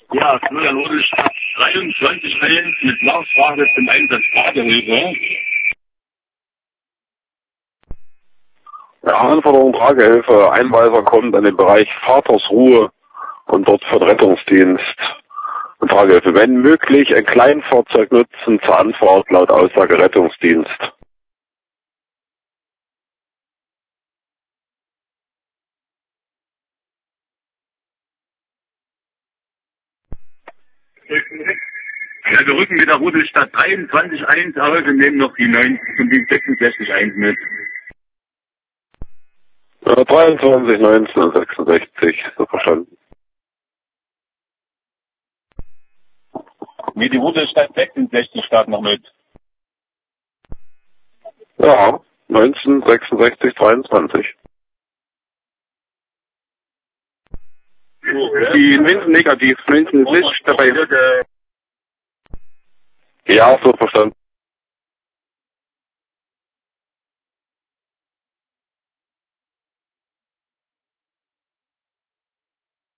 Ja, Florian Rodelstadt 23.1 mit Nachfrage zum Einsatz Tragehilfe. Ja, Anforderung Tragehilfe. Einweiser kommt an den Bereich Vatersruhe und dort für den Rettungsdienst und Tragehilfe. Wenn möglich, ein Kleinfahrzeug nutzen zur Anfahrt laut Aussage Rettungsdienst. Ja, wir rücken mit der Rodelstadt 23.1 aus und nehmen noch die 9 und die 66.1 mit. 23, 19 und 66, so verstanden. Wie die Rodelstadt 66 starten noch mit. Ja, 19, 66, 23. Die 19 negativ, 19 ist nicht dabei. Ja, so verstanden.